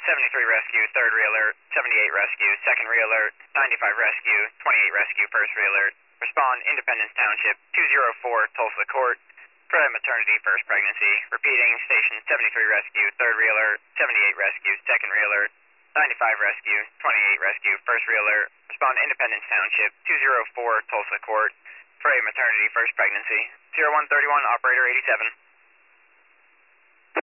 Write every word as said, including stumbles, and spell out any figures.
seventy-three rescue, third reeler, seventy-eight rescue, second reeler, ninety-five rescue, twenty-eight rescue, first reeler. Respond Independence Township, two oh four Tulsa Court. Pregnant maternity, first pregnancy. Repeating, station seventy-three rescue, third reeler, seventy-eight rescue, second reeler, ninety-five rescue, twenty-eight rescue, first reeler. Respond Independence Township, two oh four Tulsa Court. Pregnant maternity, first pregnancy. zero one thirty-one, operator eighty-seven.